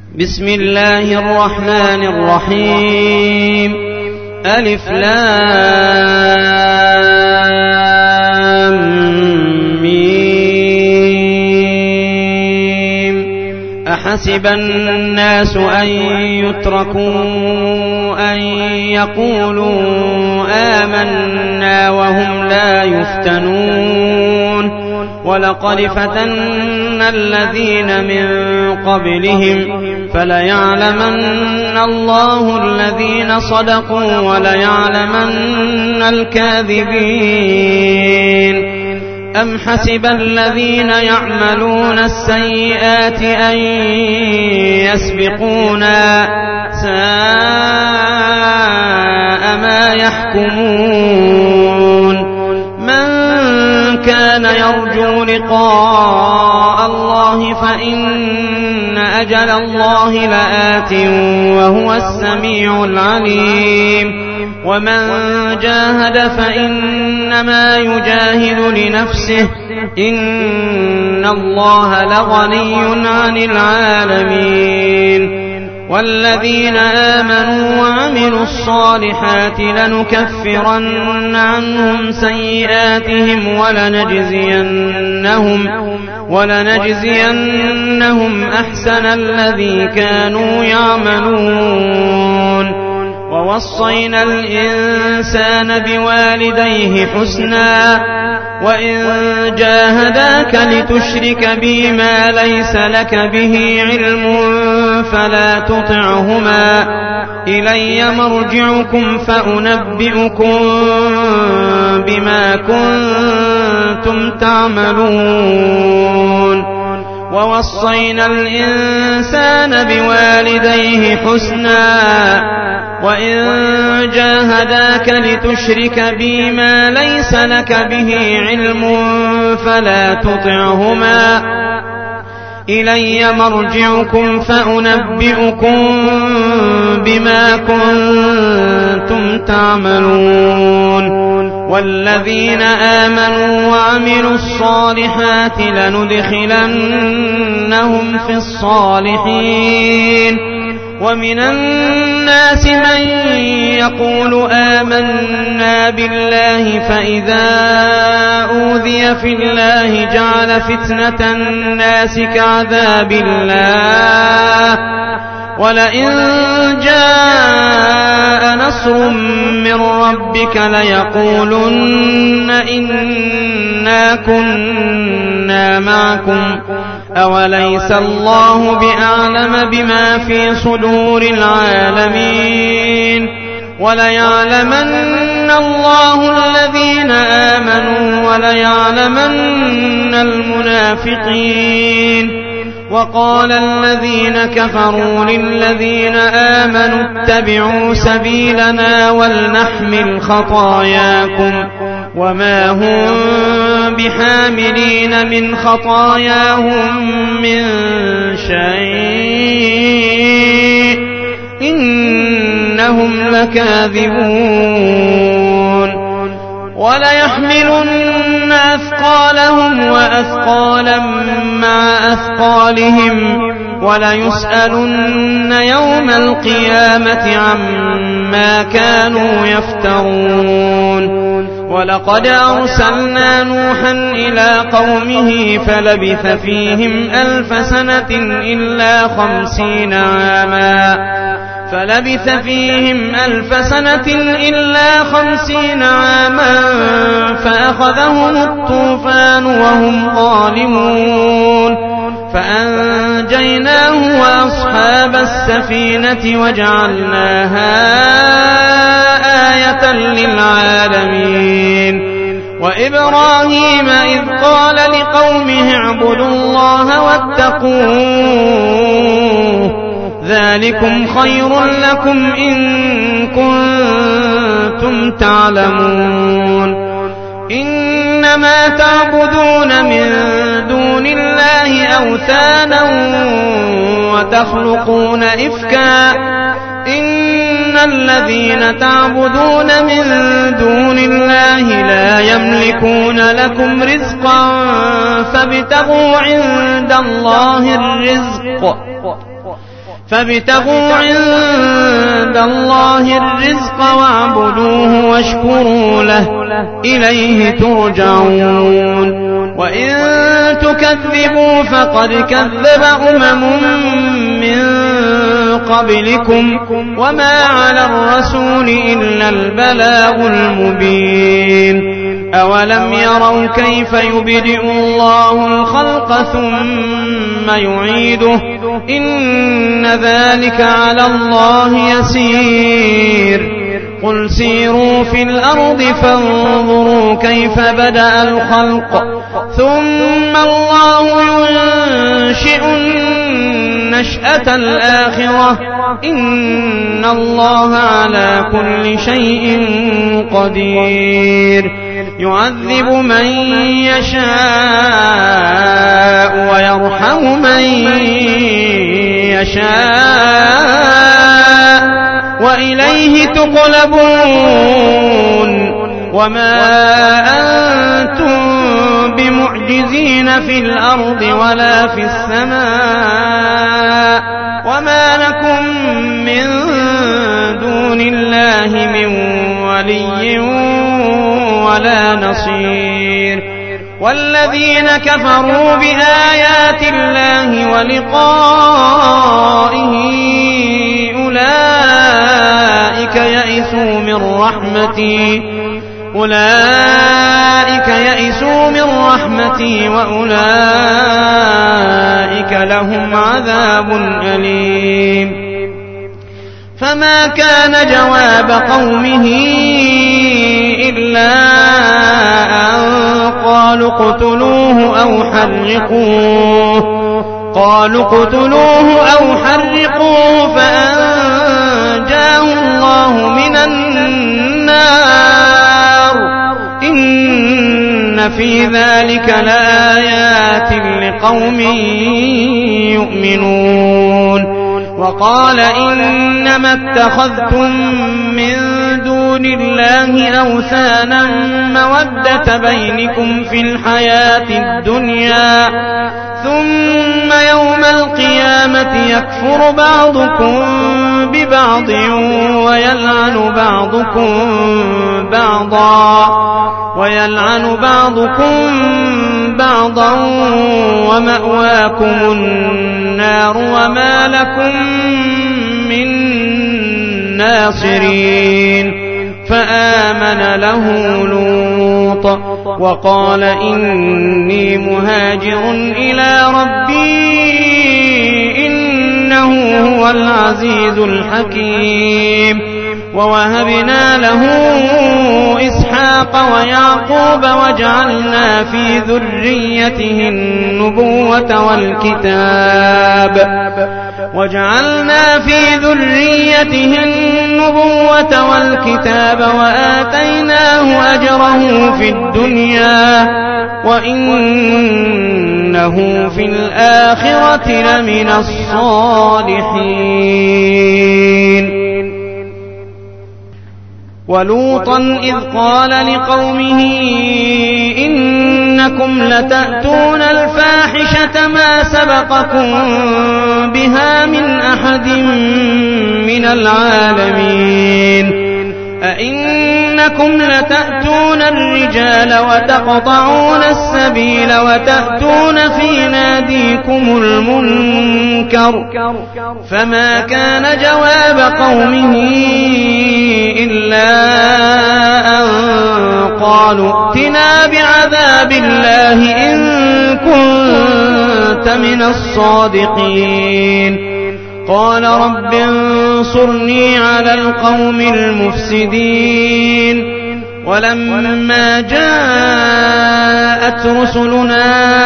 بسم الله الرحمن الرحيم ألف لام ميم أحسب الناس أن يتركوا أن يقولوا آمنا وهم لا يفتنون ولقد فتنا الذين من قبلهم فليعلمن الله الذين صدقوا وليعلمن الكاذبين أم حسب الذين يعملون السيئات أن يسبقونا ساء ما يحكمون كان يرجو لقاء الله فإن أجل الله لآت وهو السميع العليم ومن جاهد فإنما يجاهد لنفسه إن الله لغني عن العالمين والذين آمنوا وعملوا الصالحات لنكفرن عنهم سيئاتهم ولنجزينهم أحسن الذي كانوا يعملون ووصينا الإنسان بوالديه حسنا وإن جاهداك لتشرك بي ما ليس لك به علم فلا تطعهما إلي مرجعكم فأنبئكم بما كنتم تعملون ووصينا الإنسان بوالديه حسنا وإن جاهداك لتشرك بي ما ليس لك به علم فلا تطعهما إلي مرجعكم فأنبئكم بما كنتم تعملون والذين آمنوا وعملوا الصالحات لندخلنهم في الصالحين ومن الناس من يقول آمنا بالله فإذا أوذي في الله جعل فتنة الناس كعذاب الله ولئن جاء نصر من ربك ليقولن إنا كنا معكم أوليس الله بأعلم بما في صدور العالمين وليعلمن الله الذين آمنوا وليعلمن المنافقين وقال الذين كفروا للذين آمنوا اتبعوا سبيلنا ولنحمل خطاياكم وما هم بحاملين من خطاياهم من شيء إنهم لكاذبون وليحملن أثقالهم وأثقالا مع أثقالهم وليسألن يوم القيامة عما كانوا يفترون ولقد أرسلنا نوحا إلى قومه فلبث فيهم 1000 سنة إلا 50 عاما فأخذهم الطوفان وهم ظالمون فأنجيناه وأصحاب السفينة وجعلناها آية للعالمين وإبراهيم إذ قال لقومه اعبدوا الله واتقوه ذلكم خير لكم إن كنتم تعلمون إنما تعبدون من دون الله أوثانا وتخلقون إفكا إن الذين تعبدون من دون الله لا يملكون لكم رزقا فابتغوا عند الله الرزق فابتغوا عند الله الرزق واعبدوه واشكروا له إليه ترجعون وإن تكذبوا فقد كذب من قبلكم وما على الرسول إلا البلاغ المبين أولم يروا كيف يبدئ الله الخلق ثم يعيده إن ذلك على الله يسير قل سيروا في الأرض فانظروا كيف بدأ الخلق ثم الله ينشئ النشأة الآخرة إن الله على كل شيء قدير يعذب من يشاء ويرحم من يشاء وإليه تقلبون وما أنتم بمعجزين في الأرض ولا في السماء وما لكم من دون الله من ولي ولا نصير والذين كفروا بآيات الله ولقائه أولئك يئسوا من رحمتي وأولئك لهم عذاب أليم فما كان جواب قومه إلا أن قالوا اقتلوه أو حرقوه فأنجاه الله من النار إن في ذلك لآيات لقوم يؤمنون وقال إنما اتخذتم من دون الله أوثانا مودة بينكم في الحياة الدنيا ثم يوم القيامة يكفر بعضكم ببعض ويلعن بعضكم بعضا ومأواكم النار وما لكم من ناصرين فآمن له لوط وقال إني مهاجر إلى ربي إنه هو العزيز الحكيم ووهبنا له إسحاق ويعقوب وجعلنا في ذريته النبوة والكتاب وآتيناه أجره في الدنيا وإنه في الآخرة لمن الصالحين ولوطا إذ قال لقومه إنكم لتأتون الفاحشة ما سبقكم بها من أحد من العالمين أئنكم لتأتون الرجال وتقطعون السبيل وتأتون في ناديكم المنكر فما كان جواب قومه إلا أن قالوا ائتنا بعذاب الله إن كنت من الصادقين قال رب انصرني على القوم المفسدين ولما جاءت رسلنا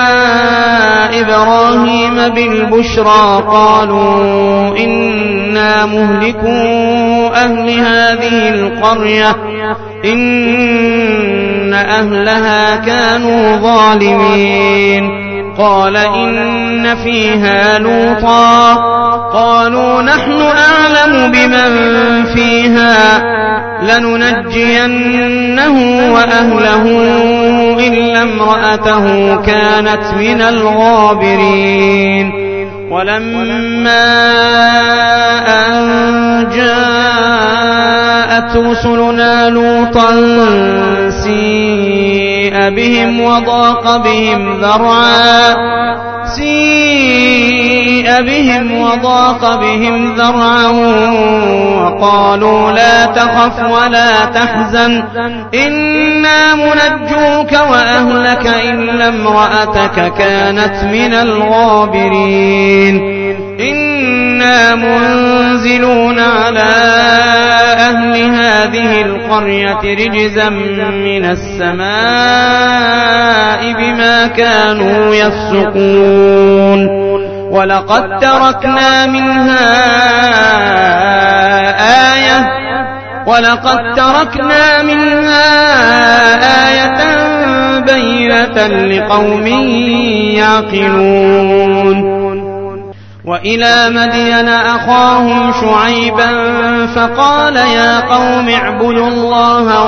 إبراهيم بالبشرى قالوا إنا مهلكو أهل هذه القرية إن أهلها كانوا ظالمين قال إن فيها لوطا قالوا نحن أعلم بمن فيها لننجينه وأهله إلا امرأته كانت من الغابرين ولما أن جاءت رسلنا لوطا سيء بهم وضاق بهم ذرعا وقالوا لا تخف ولا تحزن إنا منجوك وأهلك إلا امرأتك كانت من الغابرين إنا منزلون على أهل هذه القرية رجزا من السماء بما كانوا يفسقون ولقد تركنا منها آية بينة لقوم يعقلون وإلى مدين أخاهم شعيبا فقال يا قوم اعبدوا الله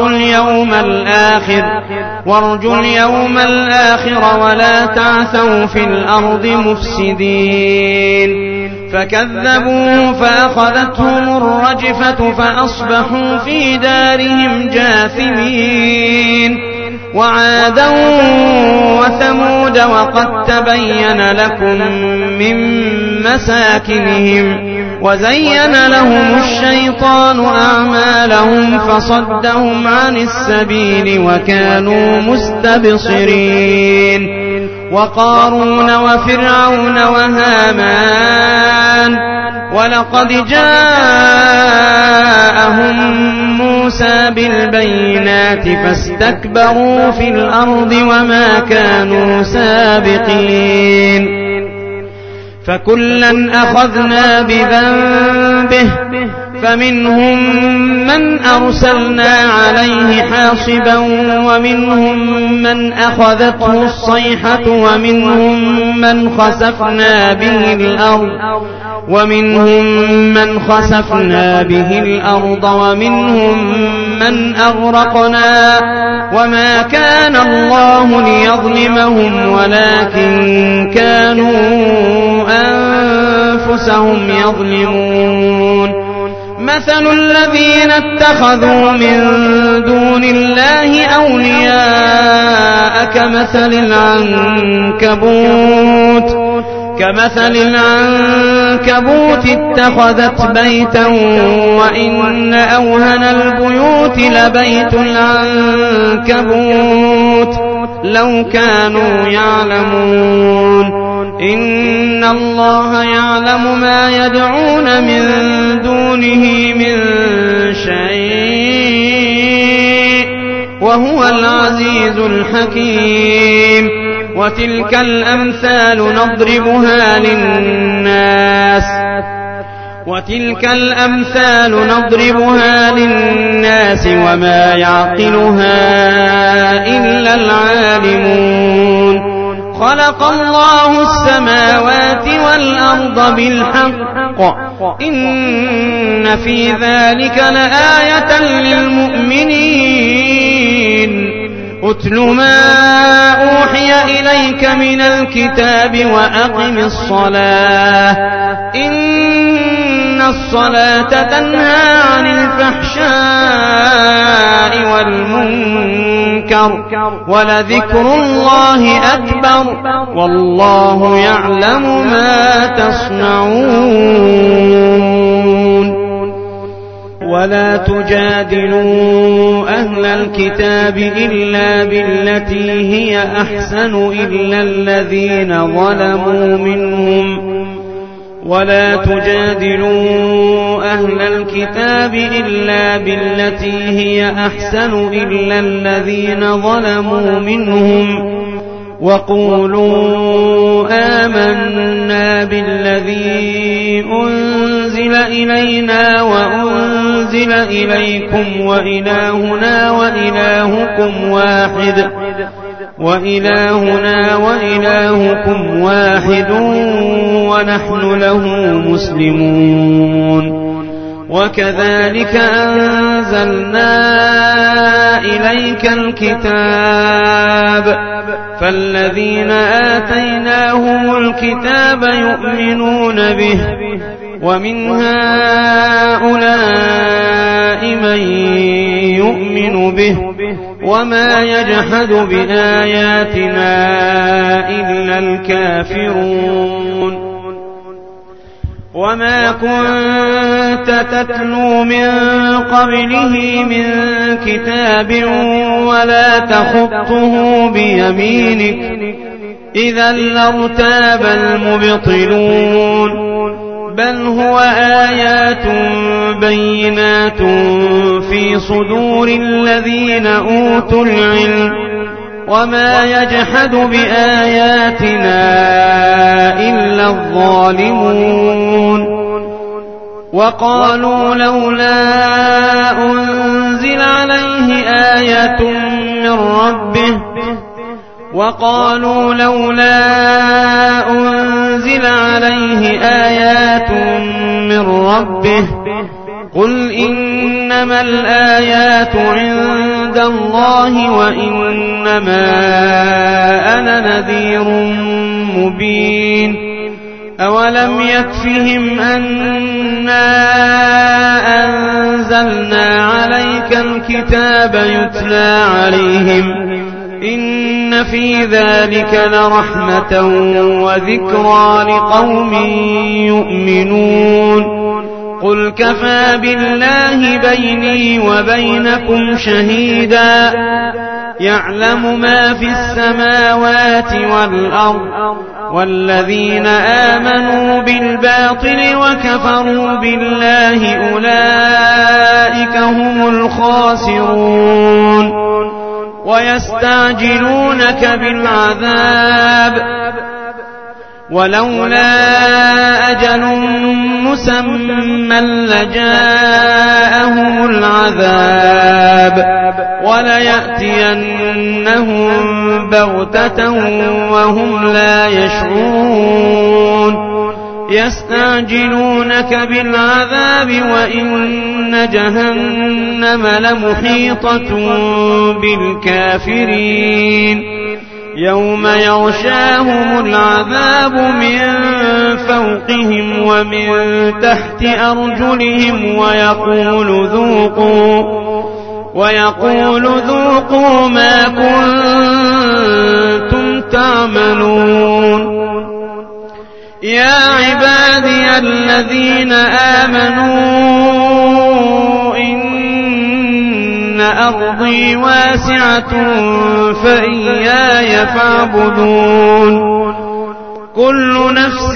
وارجوا اليوم الآخر ولا تعثوا في الأرض مفسدين فكذبوا فأخذتهم الرجفة فأصبحوا في دارهم جاثمين وعادا وثمود وقد تبين لكم من مساكنهم وزين لهم الشيطان أعمالهم فصدهم عن السبيل وكانوا مستبصرين وقارون وفرعون وهامان ولقد جاءهم موسى بالبينات فاستكبروا في الأرض وما كانوا سابقين فكلا أخذنا بذنبه فمنهم من أرسلنا عليه حاصبا ومنهم من أخذته الصيحة ومنهم من خسفنا به الأرض ومنهم من أغرقنا وما كان الله ليظلمهم ولكن كانوا أنفسهم يظلمون مثل الذين اتخذوا من دون الله أولياء كمثل العنكبوت اتخذت بيتا وإن أوهن البيوت لبيت العنكبوت لو كانوا يعلمون إن الله يعلم ما يدعون من دونه من شيء وهو العزيز الحكيم وتلك الأمثال نضربها للناس وما يعقلها إلا العالمون خلق الله السماوات والأرض بالحق إن في ذلك لآية للمؤمنين أتل ما أوحي إليك من الكتاب وأقم الصلاة إن الصلاة تنهى عن الفحشاء والمنكر ولذكر الله أكبر والله يعلم ما تصنعون ولا تجادلوا أهل الكتاب إلا بالتي هي أحسن إلا الذين ظلموا منهم وقولوا آمنا بالذي أنزل إلينا وأنزل إليكم وإلهنا وإلهكم واحد ونحن له مسلمون وكذلك أنزلنا إليك الكتاب فالذين آتيناهم الكتاب يؤمنون به ومن هؤلاء من يؤمن به وما يجحد بآياتنا إلا الكافرون وما كنت تتلو من قبله من كتاب ولا تخطه بيمينك إذا لارتاب المبطلون بل هو آيات بينات في صدور الذين أوتوا العلم وما يجحد بآياتنا إلا الظالمون وقالوا لولا أنزل عليه آية من ربه قل إنما الآيات عند الله وإنما أنا نذير مبين أولم يكفهم أنا أنزلنا عليك الكتاب يتلى عليهم إن في ذلك لرحمة وذكرى لقوم يؤمنون قل كفى بالله بيني وبينكم شهيدا يعلم ما في السماوات والأرض والذين آمنوا بالباطل وكفروا بالله أولئك هم الخاسرون ويستعجلونك بالعذاب ولولا أجل مسمى لجاءهم العذاب وليأتينهم بغتة وهم لا يشعرون يستعجلونك بالعذاب وإن جهنم لمحيطة بالكافرين يوم يغشاهم العذاب من فوقهم ومن تحت أرجلهم ويقول ذوقوا ما كنتم تعملون يا عبادي الذين آمنوا إن أرضي واسعة فإياي فاعبدون كل نفس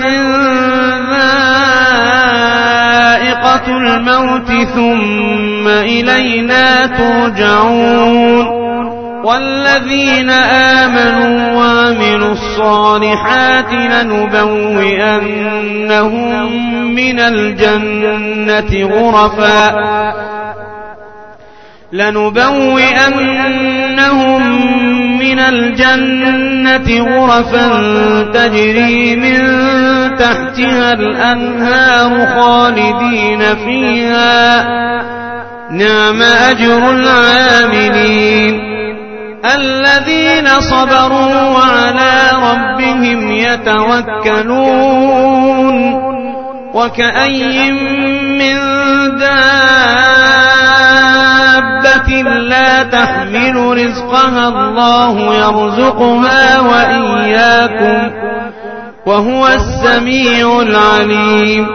ذائقة الموت ثم إلينا ترجعون والذين آمنوا وعملوا الصالحات لنبوئنهم من الجنة غرفا تجري من تحتها الأنهار خالدين فيها نعم أجر العاملين الذين صبروا وعلى ربهم يتوكلون وكأي من دابة لا تحمل رزقها الله يرزقها وإياكم وهو السميع العليم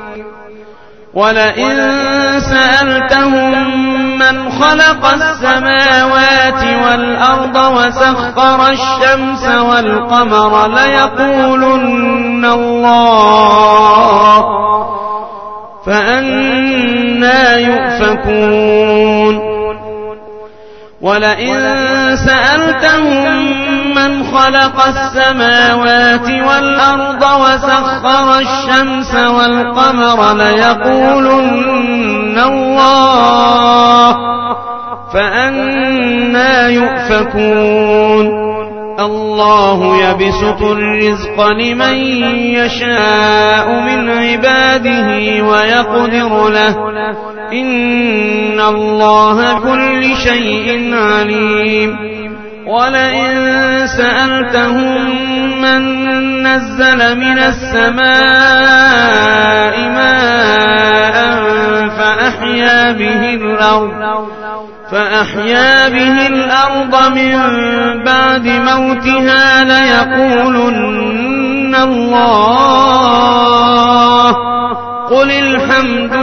ولئن سألتهم من خلق السماوات والأرض وسخر الشمس والقمر ليقولن الله فأنى يؤفكون ولئن سألتهم من خلق السماوات والأرض وسخر الشمس والقمر ليقولن الله فأنى يؤفكون الله يبسط الرزق لمن يشاء من عباده ويقدر له إن الله بكل شيء عليم ولئن سألتهم من نزل من السماء ماء فأحيا به الأرض من بعد موتها ليقولن الله قل الحمد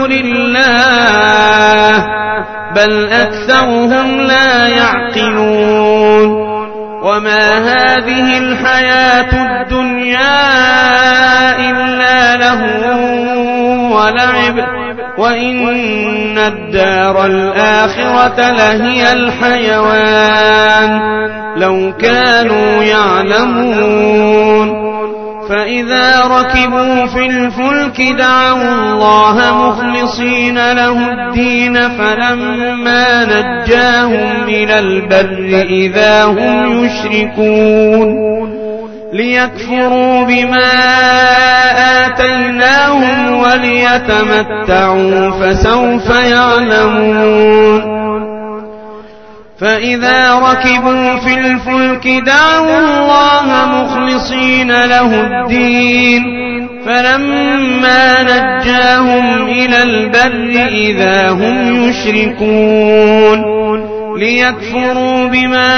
لله بل أكثرهم لا يعقلون وما هذه الحياة الدنيا إلا لهو ولعب وإن الدار الآخرة لهي الحيوان لو كانوا يعلمون فإذا ركبوا في الفلك دعوا الله مخلصين له الدين فلما نجاهم إلى البر إذا هم يشركون ليكفروا بما آتيناهم وليتمتعوا فسوف يعلمون فإذا ركبوا في الفلك دعوا الله مخلصين له الدين فلما نجاهم إلى البر إذا هم يشركون ليكفروا بما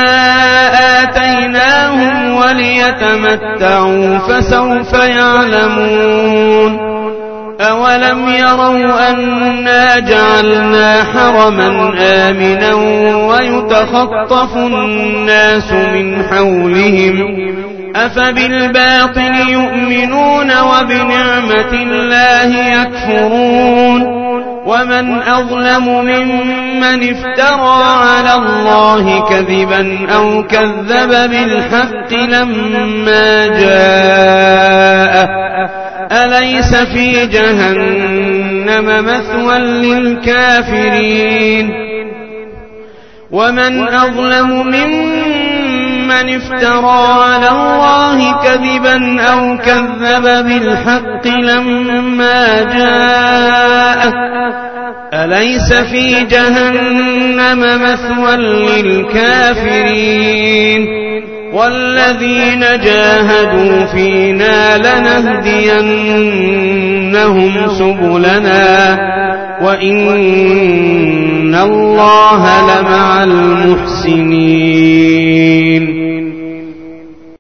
آتيناهم وليتمتعوا فسوف يعلمون أولم يروا أنا جعلنا حرما آمنا ويتخطف الناس من حولهم أفبالباطل يؤمنون وبنعمة الله يكفرون ومن أظلم ممن افترى على الله كذبا أو كذب بالحق لما جاءه أليس في جهنم مثوى للكافرين ومن أظلم ممن افترى على الله كذبا أو كذب بالحق لما جاءه أليس في جهنم مثوى للكافرين والذين جاهدوا فينا لنهدينهم سبلنا وإن الله لمع المحسنين